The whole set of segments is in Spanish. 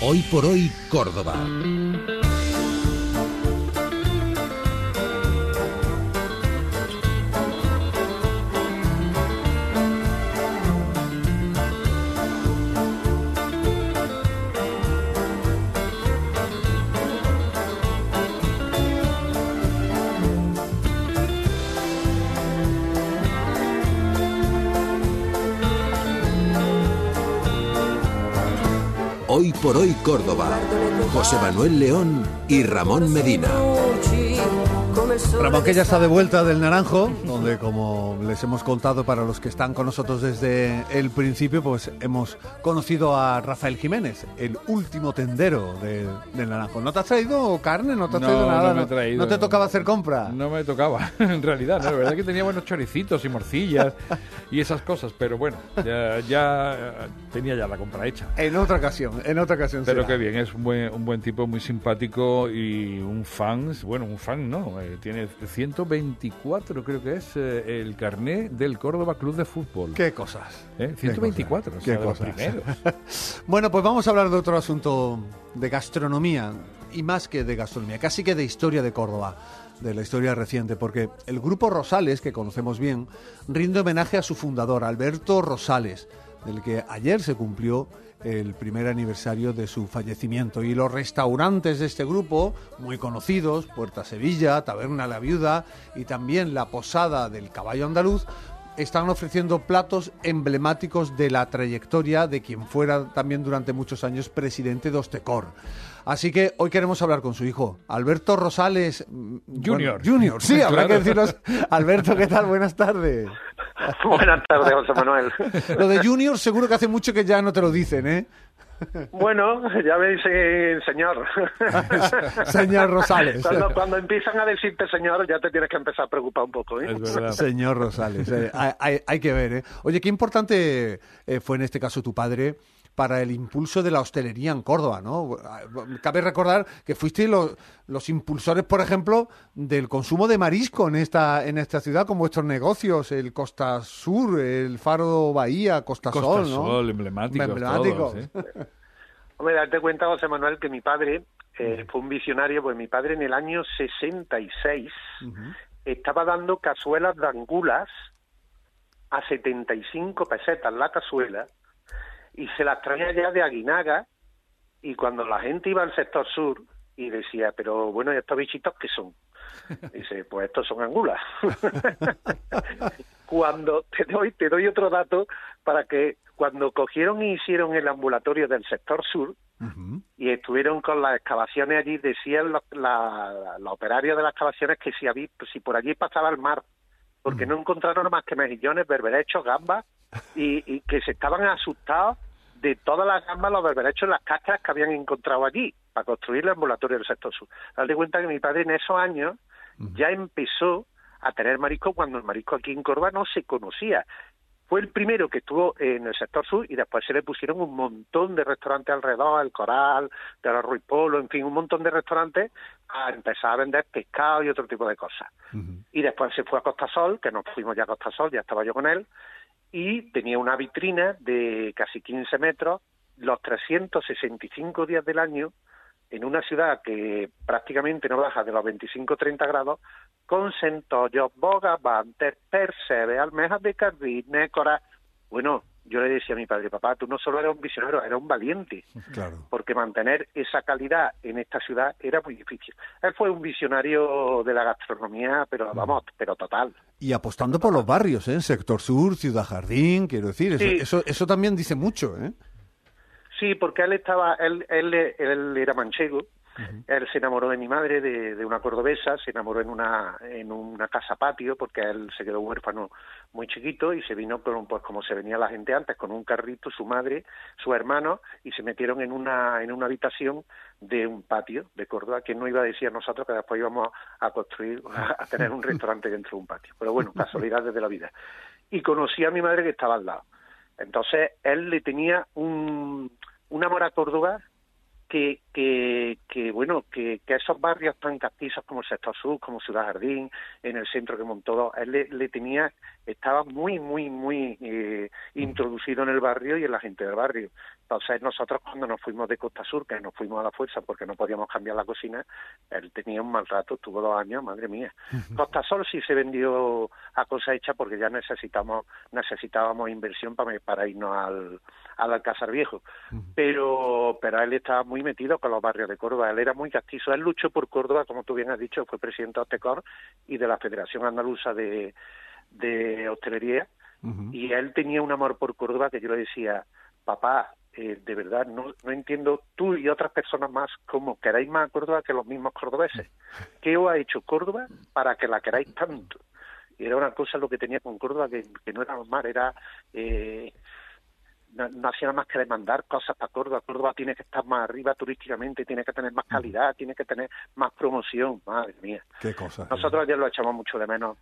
Hoy por hoy, Córdoba. Hoy por hoy, Córdoba. José Manuel León y Ramón Medina. Ramón, que ya está de vuelta del Naranjo, donde, como les hemos contado para los que están con nosotros desde el principio, pues hemos conocido a Rafael Jiménez, el último tendero del Naranjo. ¿No te has traído carne? ¿No te has traído nada? No me he traído. ¿No te tocaba hacer compra? No me tocaba, en realidad. ¿No? La verdad es que tenía buenos choricitos y morcillas y esas cosas, pero bueno, ya tenía ya la compra hecha. En otra ocasión Pero será. qué bien, es un buen tipo, muy simpático y un fan no, tiene 124, creo que es el carné del Córdoba Club de Fútbol. ¿Qué cosas? 124, ¿Qué o sea, de los cosas? primeros. Bueno, pues vamos a hablar de otro asunto de gastronomía, y más que de gastronomía, casi que de historia de Córdoba, de la historia reciente, porque el Grupo Rosales, que conocemos bien, rinde homenaje a su fundador, Alberto Rosales, del que ayer se cumplió el primer aniversario de su fallecimiento. Y los restaurantes de este grupo, muy conocidos, Puerta Sevilla, Taberna La Viuda y también la Posada del Caballo Andaluz, están ofreciendo platos emblemáticos de la trayectoria de quien fuera también durante muchos años presidente de Ostecor. Así que hoy queremos hablar con su hijo, Alberto Rosales Junior. Junior, sí, habrá Claro. que decirlo. Alberto, ¿qué tal? Buenas tardes. Buenas tardes, José Manuel. Lo de Junior seguro que hace mucho que ya no te lo dicen, ¿eh? Bueno, ya me dicen señor. Señor Rosales. Cuando empiezan a decirte señor, ya te tienes que empezar a preocupar un poco, ¿eh? Es verdad. Señor Rosales, hay que ver, ¿eh? Oye, qué importante fue en este caso tu padre para el impulso de la hostelería en Córdoba, ¿no? Cabe recordar que fuiste los impulsores, por ejemplo, del consumo de marisco en esta ciudad, con vuestros negocios, el Costa Sur, el Faro Bahía, Costa Sol, ¿no? Sol, emblemáticos. Todos, ¿sí? Hombre, date cuenta, José Manuel, que mi padre fue un visionario, pues mi padre en el año 66 estaba dando cazuelas de angulas a 75 pesetas la cazuela, y se las traía ya de Aguinaga, y cuando la gente iba al sector sur y decía, pero bueno, ¿y estos bichitos qué son? Dice, pues estos son angulas. Cuando te doy otro dato para que cuando cogieron y hicieron el ambulatorio del sector sur y estuvieron con las excavaciones allí, decían los operarios de las excavaciones que si por allí pasaba el mar, porque no encontraron más que mejillones, berberechos, gambas, y que se estaban asustados de todas las gambas, los berberechos, las cáscaras que habían encontrado allí para construir el ambulatorio del sector sur. Date cuenta que mi padre en esos años ya empezó a tener marisco cuando el marisco aquí en Córdoba no se conocía. Fue el primero que estuvo en el sector sur y después se le pusieron un montón de restaurantes alrededor, el Coral, de la Ruiz Polo, en fin, un montón de restaurantes a empezar a vender pescado y otro tipo de cosas. Y después se fue a Costa Sol, que nos fuimos ya a Costa Sol, ya estaba yo con él, y tenía una vitrina de casi 15 metros, los 365 días del año, en una ciudad que prácticamente no baja de los 25-30 grados, con centollos, bogavantes, percebes, almejas de cardín, nécoras. Bueno, yo le decía a mi padre, papá, tú no solo eras un visionario, eras un valiente. Claro. Porque mantener esa calidad en esta ciudad era muy difícil. Él fue un visionario de la gastronomía, pero vamos, pero total. Y apostando por los barrios, ¿eh? Sector Sur, Ciudad Jardín, quiero decir, Sí. eso también dice mucho, ¿eh? Sí, porque él era manchego. Él se enamoró de mi madre, de una cordobesa, se enamoró en una casa patio, porque él se quedó huérfano muy chiquito y se vino pues como se venía la gente antes, con un carrito, su madre, su hermano, y se metieron en una habitación de un patio de Córdoba. ¿Quién no iba a decir a nosotros que después íbamos a construir, a tener un restaurante dentro de un patio? Pero bueno, casualidades de la vida. Y conocí a mi madre que estaba al lado. Entonces él le tenía un amor a Córdoba bueno, que esos barrios tan castizos como el sector sur, como Ciudad Jardín, en el centro que montó, él le tenía, estaba muy introducido en el barrio y en la gente del barrio. Entonces nosotros cuando nos fuimos de Costa Sur, que nos fuimos a la fuerza porque no podíamos cambiar la cocina, él tenía un mal rato, estuvo 2 años, madre mía. Costa Sol sí se vendió a cosa hecha porque ya necesitábamos inversión para irnos al Alcázar Viejo. Pero él estaba muy metido con los barrios de Córdoba, él era muy castizo, él luchó por Córdoba, como tú bien has dicho, fue presidente de Hostecor y de la Federación Andaluza de Hostelería, y él tenía un amor por Córdoba que yo le decía, papá, de verdad no entiendo, tú y otras personas más, cómo queráis más a Córdoba que los mismos cordobeses. ¿Qué os ha hecho Córdoba para que la queráis tanto? Y era una cosa lo que tenía con Córdoba que no era normal, era no hacía nada más que demandar cosas para Córdoba. Córdoba tiene que estar más arriba turísticamente, tiene que tener más calidad, tiene que tener más promoción. Madre mía. Qué cosa. Nosotros ayer lo echamos mucho de menos.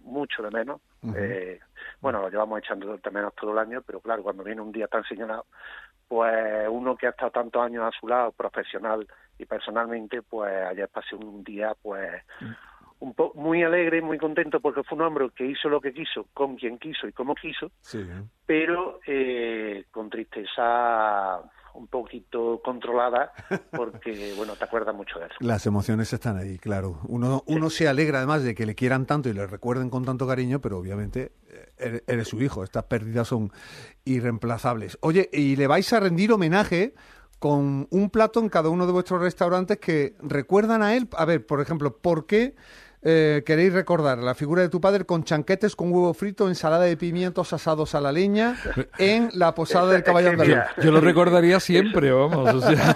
Bueno, lo llevamos echando de menos todo el año, pero claro, cuando viene un día tan señalado, pues uno que ha estado tantos años a su lado, profesional y personalmente, pues ayer pasé un día, pues muy alegre, muy contento, porque fue un hombre que hizo lo que quiso, con quien quiso y como quiso, pero con tristeza un poquito controlada, porque, bueno, te acuerdas mucho de eso. Las emociones están ahí, claro. Uno se alegra además de que le quieran tanto y le recuerden con tanto cariño, pero obviamente eres su hijo, estas pérdidas son irreemplazables. Oye, y le vais a rendir homenaje con un plato en cada uno de vuestros restaurantes que recuerdan a él. A ver, por ejemplo, ¿por qué queréis recordar la figura de tu padre con chanquetes con huevo frito, ensalada de pimientos asados a la leña en la posada del Caballo Andaluz? Yo lo recordaría siempre, vamos. O sea,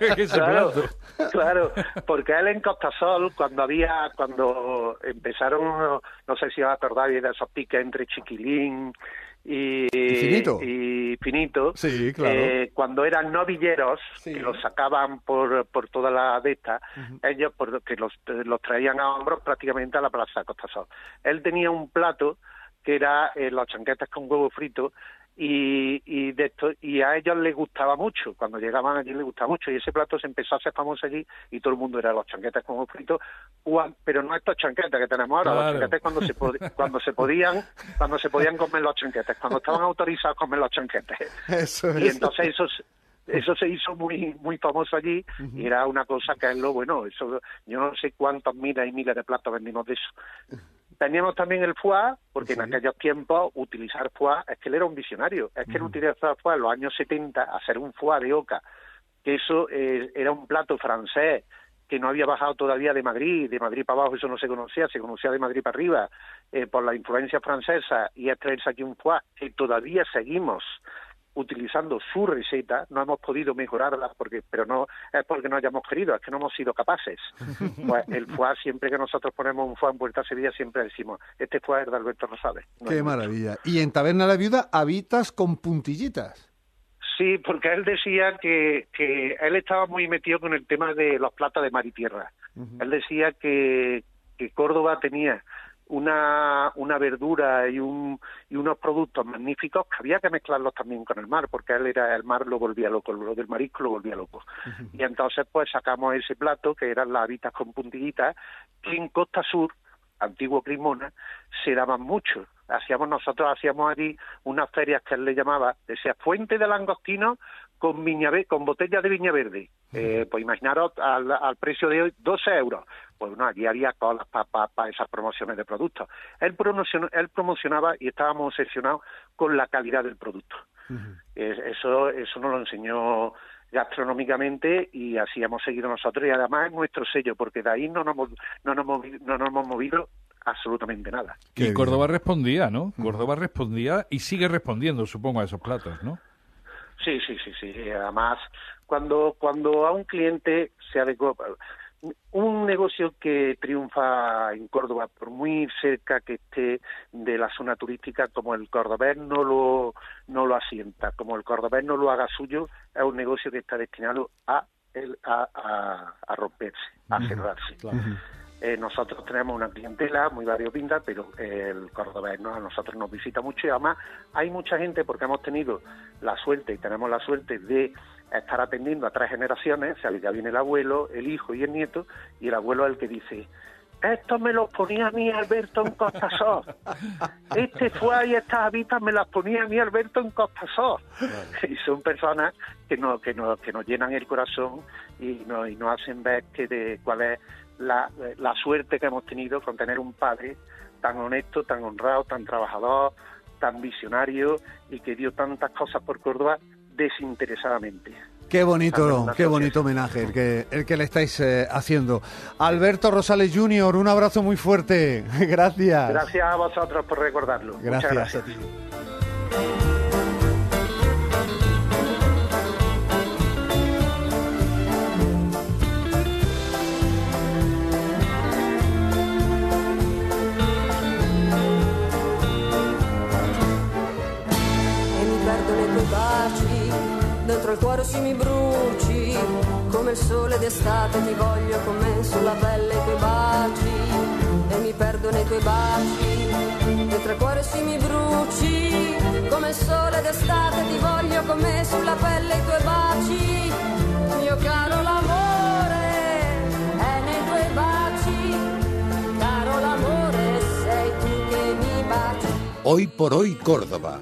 claro, porque él en Costa Sol, cuando empezaron, no sé si os acordáis de esos piques entre Chiquilín y Finito, sí, claro. Cuando eran novilleros, que los sacaban por toda la de esta, ellos que los traían a hombros prácticamente a la plaza de Costa Sol. Él tenía un plato que era los chanquetes con huevo frito, y de esto, y a ellos les gustaba mucho, cuando llegaban allí les gustaba mucho, y ese plato se empezó a hacer famoso allí y todo el mundo era los chanquetes con huevo frito, pero no estos chanquetes que tenemos ahora, claro. Los chanquetes cuando se podían comer los chanquetes, cuando estaban autorizados a comer los chanquetes. Y entonces eso se hizo muy muy famoso allí, y era una cosa que es lo bueno, eso yo no sé cuántos miles y miles de platos vendimos de eso. Teníamos también el foie, porque en aquellos tiempos utilizar foie, es que él era un visionario, es que él utilizaba foie en los años 70, hacer un foie de oca, que eso era un plato francés que no había bajado todavía de Madrid para abajo eso no se conocía de Madrid para arriba, por la influencia francesa, y es traerse aquí un foie que todavía seguimos utilizando su receta, no hemos podido mejorarla pero no es porque no hayamos querido, es que no hemos sido capaces. Pues el foie, siempre que nosotros ponemos un foie en Puerta Sevilla, siempre decimos, este foie es de Alberto Rosales. Qué maravilla. Y en Taberna La Viuda, habitas con puntillitas. Sí, porque él decía que él estaba muy metido con el tema de los platos de mar y tierra. Él decía que Córdoba tenía una verdura y unos productos magníficos que había que mezclarlos también con el mar, porque el mar lo volvía loco, lo del marisco lo volvía loco. Y entonces pues sacamos ese plato que eran las habitas con puntillitas, que en Costa Sur, antiguo Cremona, se daban mucho. Nosotros hacíamos allí unas ferias que él le llamaba, decía Fuente de Langostino con botellas de viña verde. Pues imaginaros al precio de hoy 12 euros. Pues no, allí había colas para esas promociones de productos. Él promocionaba y estábamos obsesionados con la calidad del producto. Eso nos lo enseñó gastronómicamente y así hemos seguido nosotros, y además es nuestro sello, porque de ahí no nos hemos movido absolutamente nada. Y Córdoba respondía, ¿no? Córdoba respondía y sigue respondiendo, supongo, a esos platos, ¿no? Sí. Además, cuando a un cliente se adecua, un negocio que triunfa en Córdoba, por muy cerca que esté de la zona turística, como el cordobés no lo asienta, como el cordobés no lo haga suyo, es un negocio que está destinado a romperse, a cerrarse. Claro. Nosotros tenemos una clientela muy variopinta, pero el cordobés a nosotros nos visita mucho, y además hay mucha gente, porque hemos tenido la suerte y tenemos la suerte de estar atendiendo a 3 generaciones. O sea, ya viene el abuelo, el hijo y el nieto, y el abuelo es el que dice: esto me los ponía a mí Alberto en Costasol. Este fue y estas habitas me las ponía a mí Alberto en Costasol. Y son personas que nos llenan el corazón y nos hacen ver cuál es la suerte que hemos tenido con tener un padre tan honesto, tan honrado, tan trabajador, tan visionario, y que dio tantas cosas por Córdoba desinteresadamente. Qué bonito homenaje el que le estáis haciendo. Alberto Rosales Jr., un abrazo muy fuerte. Gracias. Gracias a vosotros por recordarlo. Gracias. Muchas gracias A ti. Dentro il cuore si mi bruci, come il sole d'estate ti voglio con me, sulla pelle i tuoi baci, e mi perdo nei tuoi baci. Dentro il cuore si mi bruci, come il sole d'estate ti voglio con me, sulla pelle i tuoi baci. Mio caro l'amore è nei tuoi baci, caro l'amore sei tu che mi baci. Hoy por hoy Córdoba,